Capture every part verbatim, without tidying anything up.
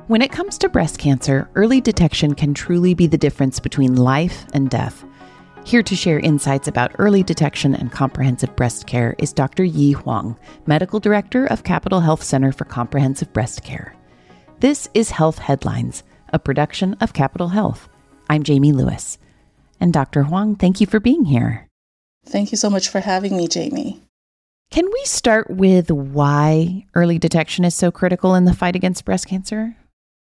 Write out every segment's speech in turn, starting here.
When it comes to breast cancer, early detection can truly be the difference between life and death. Here to share insights about early detection and comprehensive breast care is Doctor Yi Huang, Medical Director of Capital Health Center for Comprehensive Breast Care. This is Health Headlines, a production of Capital Health. I'm Jamie Lewis. And Doctor Huang, thank you for being here. Thank you so much for having me, Jamie. Can we start with why early detection is so critical in the fight against breast cancer?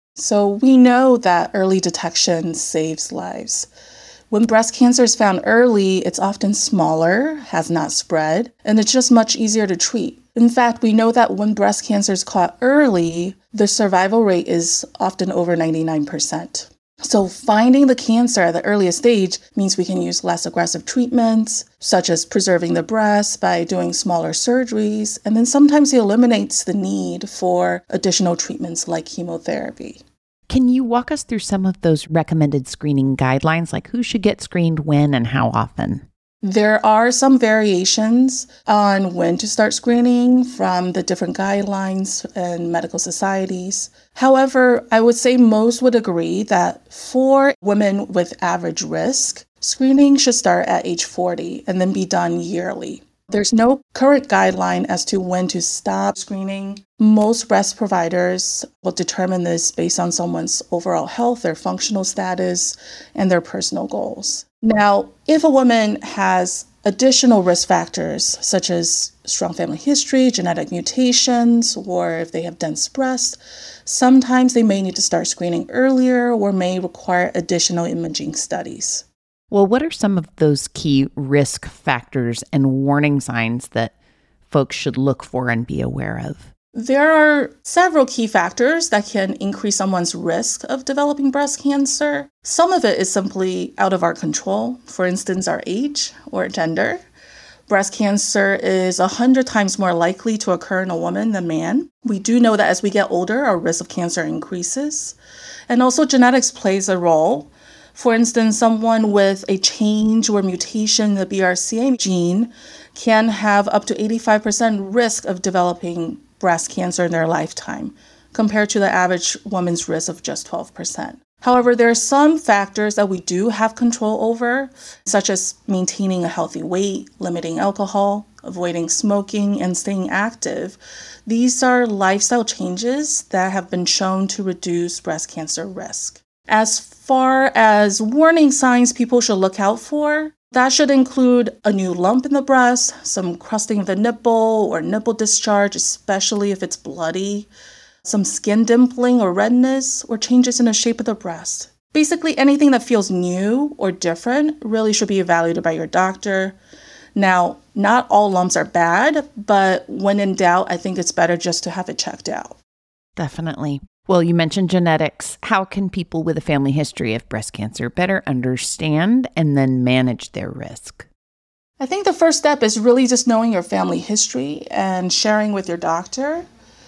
So we know that early detection saves lives. When breast cancer is found early, it's often smaller, has not spread, and it's just much easier to treat. In fact, we know that when breast cancer is caught early, the survival rate is often over ninety-nine percent. So finding the cancer at the earliest stage means we can use less aggressive treatments, such as preserving the breast by doing smaller surgeries, and then sometimes it eliminates the need for additional treatments like chemotherapy. Can you walk us through some of those recommended screening guidelines, like who should get screened when and how often? There are some variations on when to start screening from the different guidelines and medical societies. However, I would say most would agree that for women with average risk, screening should start at age forty and then be done yearly. There's no current guideline as to when to stop screening. Most breast providers will determine this based on someone's overall health, their functional status, and their personal goals. Now, if a woman has additional risk factors, such as strong family history, genetic mutations, or if they have dense breasts, sometimes they may need to start screening earlier or may require additional imaging studies. Well, what are some of those key risk factors and warning signs that folks should look for and be aware of? There are several key factors that can increase someone's risk of developing breast cancer. Some of it is simply out of our control, for instance, our age or gender. Breast cancer is one hundred times more likely to occur in a woman than man. We do know that as we get older, our risk of cancer increases. And also genetics plays a role. For instance, someone with a change or mutation in the B R C A gene can have up to eighty-five percent risk of developing breast cancer in their lifetime, compared to the average woman's risk of just twelve percent. However, there are some factors that we do have control over, such as maintaining a healthy weight, limiting alcohol, avoiding smoking, and staying active. These are lifestyle changes that have been shown to reduce breast cancer risk. As far as warning signs people should look out for, that should include a new lump in the breast, some crusting of the nipple or nipple discharge, especially if it's bloody, some skin dimpling or redness, or changes in the shape of the breast. Basically, anything that feels new or different really should be evaluated by your doctor. Now, not all lumps are bad, but when in doubt, I think it's better just to have it checked out. Definitely. Well, you mentioned genetics. How can people with a family history of breast cancer better understand and then manage their risk? I think the first step is really just knowing your family history and sharing with your doctor.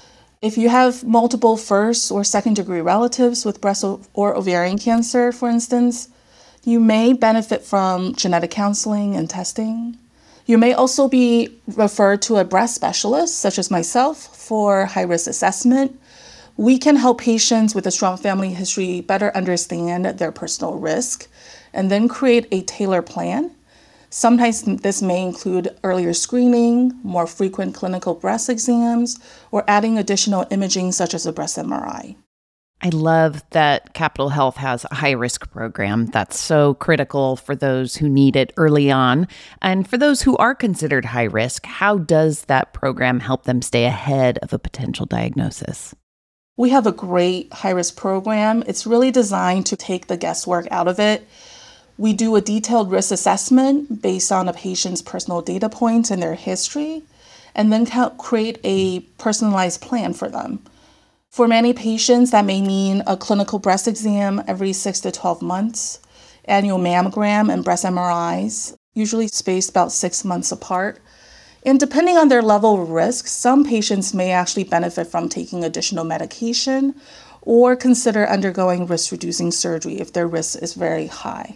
If you have multiple first or second degree relatives with breast or ovarian cancer, for instance, you may benefit from genetic counseling and testing. You may also be referred to a breast specialist, such as myself, for high-risk assessment. We can help patients with a strong family history better understand their personal risk and then create a tailored plan. Sometimes this may include earlier screening, more frequent clinical breast exams, or adding additional imaging such as a breast M R I. I love that Capital Health has a high-risk program that's so critical for those who need it early on. And for those who are considered high risk, how does that program help them stay ahead of a potential diagnosis? We have a great high-risk program. It's really designed to take the guesswork out of it. We do a detailed risk assessment based on a patient's personal data points and their history, and then create a personalized plan for them. For many patients, that may mean a clinical breast exam every six to twelve months, annual mammogram and breast M R Is, usually spaced about six months apart. And depending on their level of risk, some patients may actually benefit from taking additional medication or consider undergoing risk-reducing surgery if their risk is very high.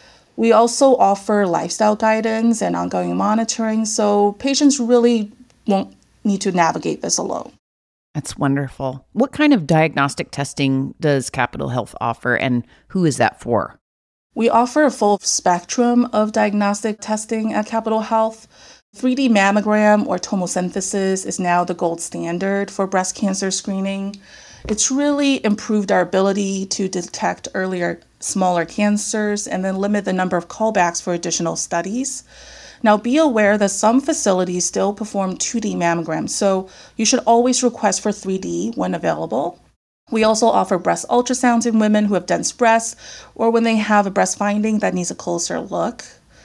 We also offer lifestyle guidance and ongoing monitoring, so patients really won't need to navigate this alone. That's wonderful. What kind of diagnostic testing does Capital Health offer, and who is that for? We offer a full spectrum of diagnostic testing at Capital Health. three D mammogram or tomosynthesis is now the gold standard for breast cancer screening. It's really improved our ability to detect earlier, smaller cancers and then limit the number of callbacks for additional studies. Now, be aware that some facilities still perform two D mammograms, so you should always request for three D when available. We also offer breast ultrasounds in women who have dense breasts or when they have a breast finding that needs a closer look.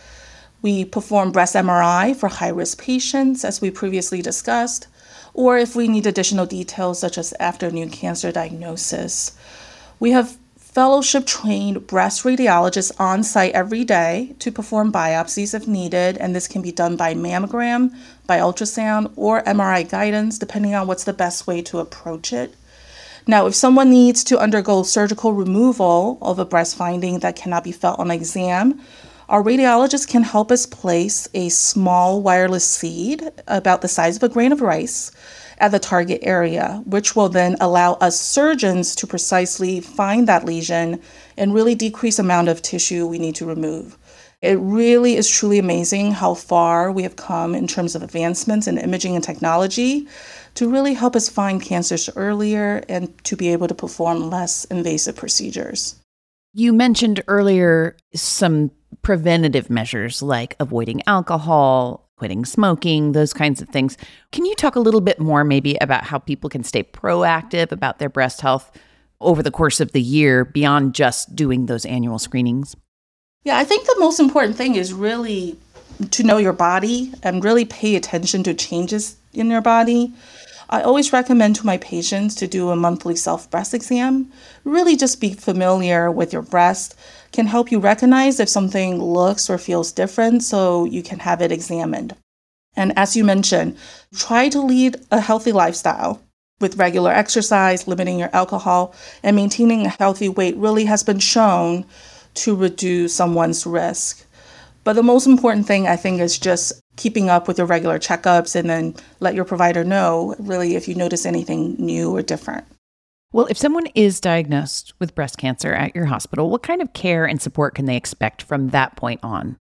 We perform breast M R I for high-risk patients, as we previously discussed, or if we need additional details such as after new cancer diagnosis. We have fellowship-trained breast radiologists on site every day to perform biopsies if needed, and this can be done by mammogram, by ultrasound, or M R I guidance, depending on what's the best way to approach it. Now, if someone needs to undergo surgical removal of a breast finding that cannot be felt on exam, our radiologist can help us place a small wireless seed about the size of a grain of rice at the target area, which will then allow us surgeons to precisely find that lesion and really decrease the amount of tissue we need to remove. It really is truly amazing how far we have come in terms of advancements in imaging and technology to really help us find cancers earlier and to be able to perform less invasive procedures. You mentioned earlier some preventative measures like avoiding alcohol, quitting smoking, those kinds of things. Can you talk a little bit more maybe about how people can stay proactive about their breast health over the course of the year beyond just doing those annual screenings? Yeah, I think the most important thing is really to know your body and really pay attention to changes in your body. I always recommend to my patients to do a monthly self-breast exam. Really just be familiar with your breast can help you recognize if something looks or feels different so you can have it examined. And as you mentioned, try to lead a healthy lifestyle with regular exercise, limiting your alcohol, and maintaining a healthy weight really has been shown to reduce someone's risk. But the most important thing, I think, is just keeping up with your regular checkups and then let your provider know, really, if you notice anything new or different. Well, if someone is diagnosed with breast cancer at your hospital, what kind of care and support can they expect from that point on?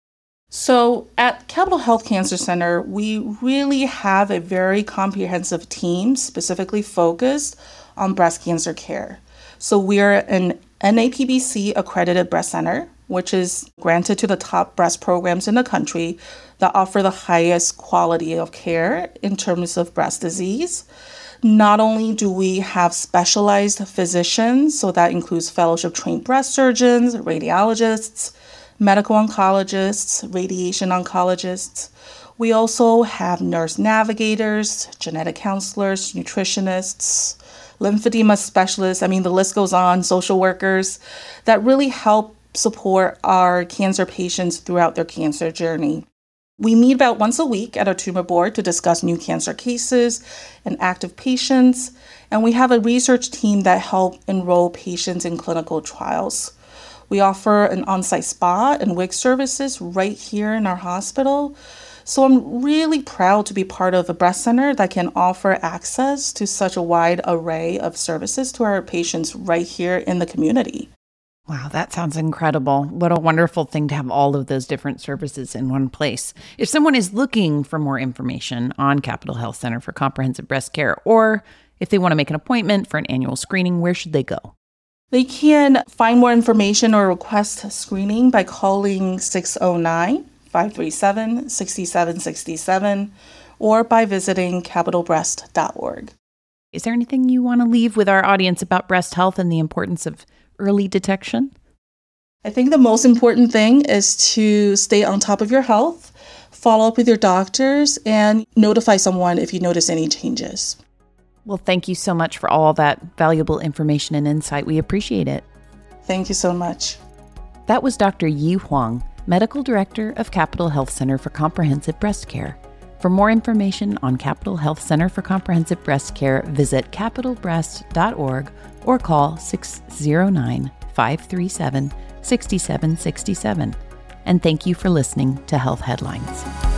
So at Capital Health Cancer Center, we really have a very comprehensive team specifically focused on breast cancer care. So we're an N A P B C accredited breast center, which is granted to the top breast programs in the country that offer the highest quality of care in terms of breast disease. Not only do we have specialized physicians, so that includes fellowship-trained breast surgeons, radiologists, medical oncologists, radiation oncologists. We also have nurse navigators, genetic counselors, nutritionists, lymphedema specialists. I mean, the list goes on, social workers that really help support our cancer patients throughout their cancer journey. We meet about once a week at our tumor board to discuss new cancer cases and active patients, and we have a research team that help enroll patients in clinical trials. We offer an on-site spa and wig services right here in our hospital. So I'm really proud to be part of a breast center that can offer access to such a wide array of services to our patients right here in the community. Wow, that sounds incredible. What a wonderful thing to have all of those different services in one place. If someone is looking for more information on Capital Health Center for Comprehensive Breast Care, or if they want to make an appointment for an annual screening, where should they go? They can find more information or request screening by calling six oh nine, five three seven, six seven six seven or by visiting capital breast dot org. Is there anything you want to leave with our audience about breast health and the importance of early detection? I think the most important thing is to stay on top of your health, follow up with your doctors, and notify someone if you notice any changes. Well, thank you so much for all that valuable information and insight. We appreciate it. Thank you so much. That was Doctor Yi Huang, Medical Director of Capital Health Center for Comprehensive Breast Care. For more information on Capital Health Center for Comprehensive Breast Care, visit capital breast dot org or call six oh nine, five three seven, six seven six seven. And thank you for listening to Health Headlines.